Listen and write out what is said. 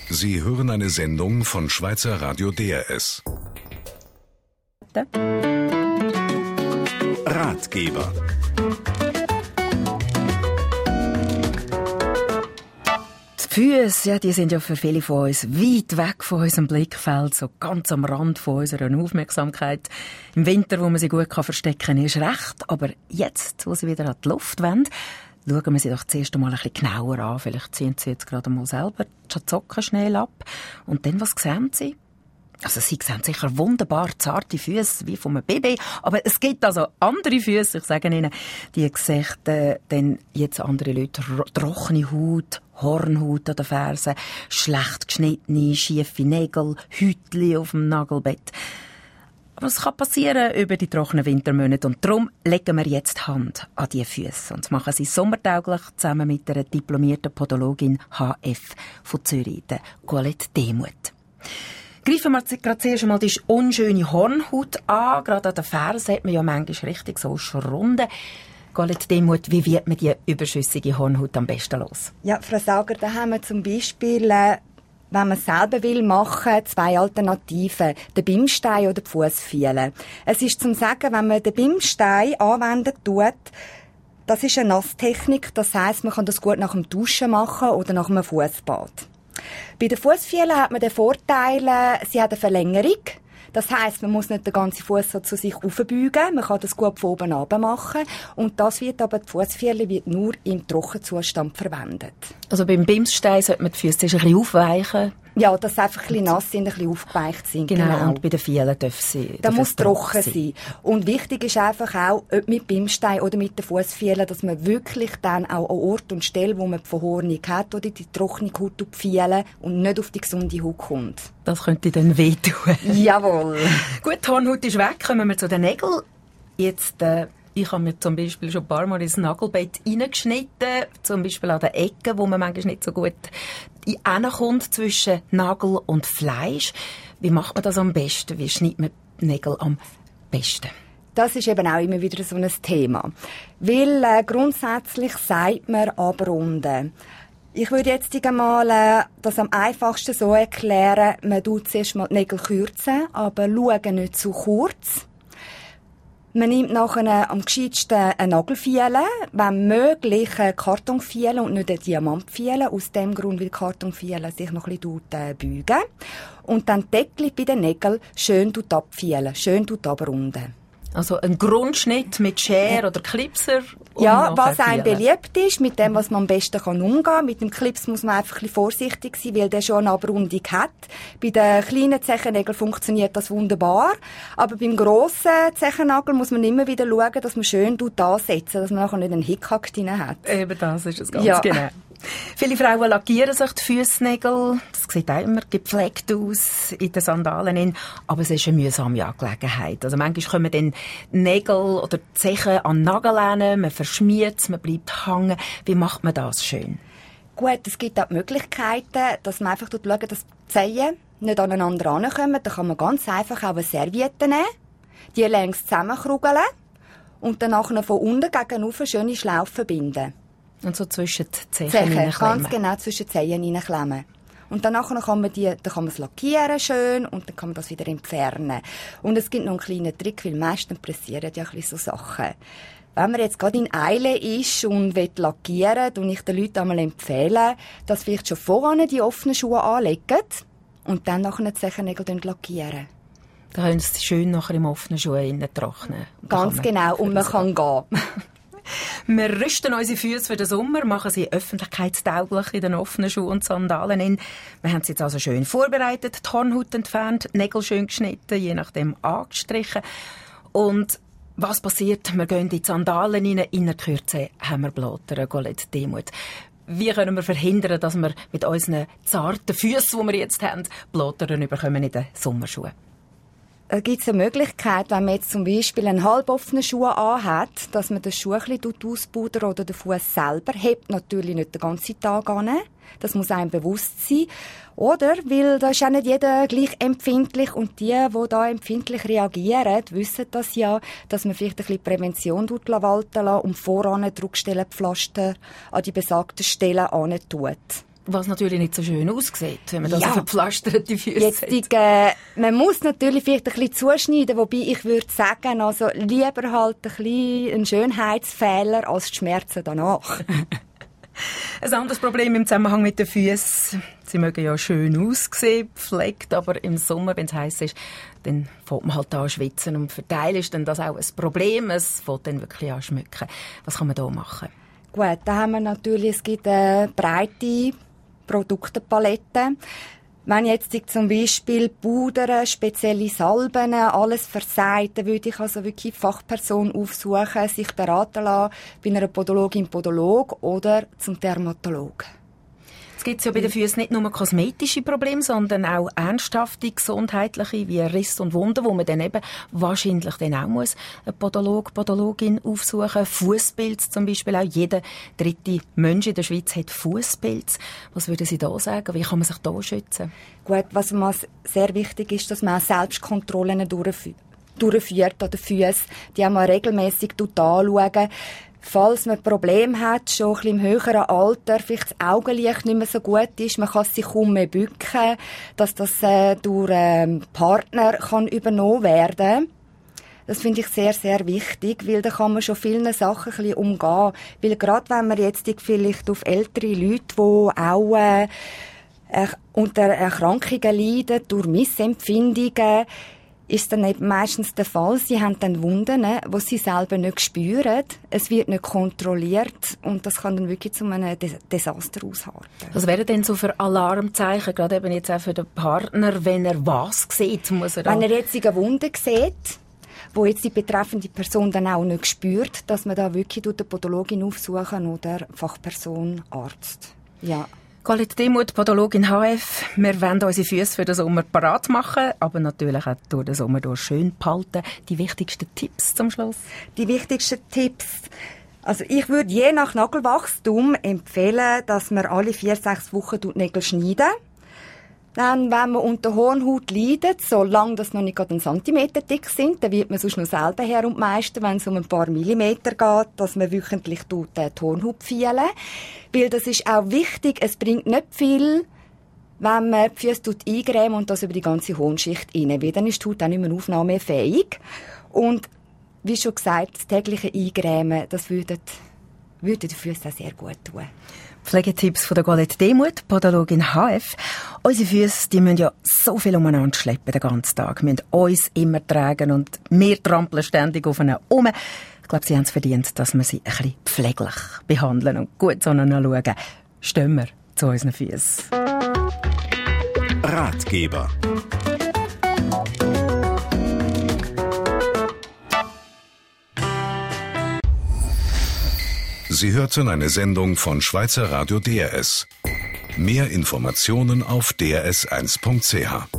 Sie hören eine Sendung von Schweizer Radio DRS. Ratgeber. Die Füsse, ja, die sind ja für viele von uns weit weg von unserem Blickfeld, so ganz am Rand von unserer Aufmerksamkeit. Im Winter, wo man sie gut verstecken kann, ist recht. Aber jetzt, wo sie wieder an die Luft wollen, schauen wir sie doch zuerst einmal ein bisschen genauer an. Vielleicht ziehen sie jetzt gerade mal selber die Schazocken schnell ab. Und dann, was sehen sie? Also sie sehen sicher wunderbar zarte Füsse wie von einem Baby, aber es gibt also andere Füsse, ich sage Ihnen, die sehen dann jetzt andere Leute trockene Haut, Hornhaut an den Fersen, schlecht geschnittene, schiefe Nägel, Hütli auf dem Nagelbett. Aber es kann passieren über die trockenen Wintermonate und darum legen wir jetzt Hand an die Füsse und machen sie sommertauglich zusammen mit einer diplomierten Podologin HF von Zürich, der Colette Demuth. Greifen wir gerade zuerst einmal die unschöne Hornhaut an. Gerade an den Fersen hat man ja manchmal richtig so Schrunden. Colette Demuth, wie wird man die überschüssige Hornhaut am besten los? Ja, Frau Sauger, da haben wir zum Beispiel, wenn man es selber will machen, 2 Alternativen. Den Bimstein oder die Fussfiele. Es ist zum Sagen, wenn man den Bimstein anwenden tut, das ist eine Nasstechnik. Das heisst, man kann das gut nach dem Duschen machen oder nach einem Fussbad. Bei den Fussfielen hat man den Vorteil, sie hat eine Verlängerung. Das heisst, man muss nicht den ganzen Fuss so zu sich aufbeugen. Man kann das gut von oben runter machen. Und das wird aber, die Fussfiele wird nur im Trockenzustand verwendet. Also beim Bimsstein sollte man die Füsse ein bisschen aufweichen. Ja, dass sie einfach ein bisschen nass sind, ein bisschen aufgeweicht sind. Genau. Und bei den Fielen dürfen sie... Da muss trocken sein. Und wichtig ist einfach auch, ob mit Bimstein oder mit den Fussfielen, dass man wirklich dann auch an Ort und Stelle, wo man die Verhornung hat, oder die trockene Haut fielen und nicht auf die gesunde Haut kommt. Das könnte dann wehtun. Jawohl. Gut, die Hornhaut ist weg, kommen wir zu den Nägeln. Jetzt... Ich habe mir zum Beispiel schon ein paar Mal ins Nagelbett reingeschnitten, zum Beispiel an den Ecken, wo man manchmal nicht so gut hinkommt zwischen Nagel und Fleisch. Wie macht man das am besten? Wie schneidet man die Nägel am besten? Das ist eben auch immer wieder so ein Thema. Weil grundsätzlich sagt man abrunden. Ich würde jetzt einmal das am einfachsten so erklären, man tut zuerst mal die Nägel kürzen, aber schauen nicht zu kurz. Man nimmt nachher am gescheitsten eine Nagelfiele, wenn möglich eine Kartonfiele und nicht eine Diamantfiele, aus dem Grund, weil die Kartonfiele sich noch ein bisschen beugen. Und dann die Deckel bei den Nägeln schön abfielen, schön abrunden. Also ein Grundschnitt mit Schere oder Clipser? Ja, was einem beliebt ist, mit dem, was man am besten umgehen kann. Mit dem Clips muss man einfach ein bisschen vorsichtig sein, weil der schon eine Abrundung hat. Bei den kleinen Zechennägeln funktioniert das wunderbar. Aber beim grossen Zechennagel muss man immer wieder schauen, dass man schön ansetzen, dass man nachher nicht einen Hickhack drin hat. Eben das ist es ganz genau. Viele Frauen lackieren sich die Fussnägel. Das sieht auch immer gepflegt aus in den Sandalen. Aber es ist eine mühsame Angelegenheit. Also manchmal kommen dann Nägel oder die Zechen an den Nagel, man verschmiert es, man bleibt hängen. Wie macht man das schön? Gut, es gibt auch die Möglichkeiten, dass man einfach schaut, dass die Zehen nicht aneinander herankommen. Da kann man ganz einfach auch eine Serviette nehmen, die längs zusammenkrugeln und dann nachher von unten gegen rauf schöne Schlaufen binden. Und so zwischen die Zehen hineinklemmen. Ganz genau, zwischen die Zehen hineinklemmen. Und dann kann man es lackieren schön und dann kann man das wieder entfernen. Und es gibt noch einen kleinen Trick, weil meistens pressieren ja ein bisschen so Sachen. Wenn man jetzt gerade in Eile ist und lackieren will, und ich den Leuten einmal empfehlen, dass vielleicht schon vorher die offenen Schuhe anlegen und dann nachher die Zechennägel lackieren. Da können sie schön nachher im offenen Schuh trocknen. Ganz genau, und man kann gehen. Wir rüsten unsere Füße für den Sommer, machen sie öffentlichkeitstauglich in den offenen Schuhen und Sandalen. Wir haben sie jetzt also schön vorbereitet, die Hornhaut entfernt, Nägel schön geschnitten, je nachdem angestrichen. Und was passiert? Wir gehen in die Sandalen rein, in der Kürze haben wir Blätter, Colette Demuth. Wie können wir verhindern, dass wir mit unseren zarten Füßen, die wir jetzt haben, Blätter bekommen in den Sommerschuhen? Gibt es eine Möglichkeit, wenn man jetzt zum Beispiel einen halboffenen Schuh anhat, dass man den Schuh ein bisschen auspudert oder den Fuß selber, hebt natürlich nicht den ganzen Tag an. Das muss einem bewusst sein. Oder? Weil da ist auch nicht jeder gleich empfindlich und die da empfindlich reagieren, wissen das ja, dass man vielleicht ein bisschen Prävention walten lässt und voran Druckstellenpflaster an die besagten Stellen tut. Was natürlich nicht so schön aussieht, wenn man das auf verpflasterte Füße hat. Man muss natürlich vielleicht ein bisschen zuschneiden, wobei ich würde sagen, also lieber halt ein bisschen einen Schönheitsfehler als die Schmerzen danach. Ein anderes Problem im Zusammenhang mit den Füßen. Sie mögen ja schön aussehen, gepflegt, aber im Sommer, wenn es heiß ist, dann fängt man halt an zu schwitzen. Und für Teile ist dann das auch ein Problem. Es fängt dann wirklich an zu schmücken. Was kann man da machen? Gut, da haben wir natürlich, es gibt eine breite Produktenpalette. Wenn jetzt zum Beispiel Pudern, spezielle Salben, alles versagt, dann würde ich also wirklich Fachperson aufsuchen, sich beraten lassen bei einer Podologin, Podolog oder zum Dermatologen. Es gibt ja bei den Füßen nicht nur kosmetische Probleme, sondern auch ernsthafte gesundheitliche, wie Risse und Wunden, wo man dann eben wahrscheinlich dann auch muss einen Podolog, Podologin aufsuchen. Fußpilz zum Beispiel auch. Jeder dritte Mensch in der Schweiz hat Fußpilz. Was würden Sie da sagen? Wie kann man sich da schützen? Gut, was sehr wichtig ist, dass man auch Selbstkontrollen durchführt an den Füßen. Die haben wir regelmässig anschauen. Falls man Probleme hat, schon ein bisschen im höheren Alter, vielleicht das Augenlicht nicht mehr so gut ist, man kann sich kaum mehr bücken, dass das durch einen Partner kann übernommen werden. Das finde ich sehr, sehr wichtig, weil da kann man schon vielen Sachen ein bisschen umgehen. Weil gerade wenn man jetzt vielleicht auf ältere Leute, die auch unter Erkrankungen leiden, durch Missempfindungen, ist dann eben meistens der Fall. Sie haben dann Wunden, die sie selber nicht spüren. Es wird nicht kontrolliert und das kann dann wirklich zu einem Desaster ausarten. Was wären denn so für Alarmzeichen, gerade eben jetzt auch für den Partner, wenn er was sieht? Wenn er jetzt eine Wunde sieht, wo jetzt die betreffende Person dann auch nicht spürt, dass man da wirklich die Podologin aufsuchen oder Fachperson, Arzt. Ja. Colette Demuth, Podologin HF. Wir wollen unsere Füße für den Sommer parat machen, aber natürlich auch durch den Sommer schön behalten. Die wichtigsten Tipps zum Schluss? Die wichtigsten Tipps. Also ich würde je nach Nagelwachstum empfehlen, dass man alle 4-6 Wochen die Nägel schneiden. Dann, wenn man unter Hornhaut leidet, solange das noch nicht gerade 1 Zentimeter dick sind, dann wird man sonst noch selber her und meistern, wenn es um ein paar Millimeter geht, dass man wöchentlich die Hornhaut pfeilen. Weil das ist auch wichtig, es bringt nicht viel, wenn man die Füße eingrämen und das über die ganze Hornschicht rein, weil dann ist die Haut auch nicht mehr aufnahmefähig. Und wie schon gesagt, das tägliche Eingrämen, das würde den Füßen auch sehr gut tun. Pflegetipps von der Colette Demuth, Podologin HF. Unsere Füße, die müssen ja so viel umeinander schleppen den ganzen Tag. Wir müssen uns immer tragen und wir trampeln ständig auf ihnen um. Ich glaube, sie haben es verdient, dass wir sie ein bisschen pfleglich behandeln und gut zu ihnen schauen. Stehen wir zu unseren Füßen. Ratgeber. Sie hörten eine Sendung von Schweizer Radio DRS. Mehr Informationen auf drs1.ch.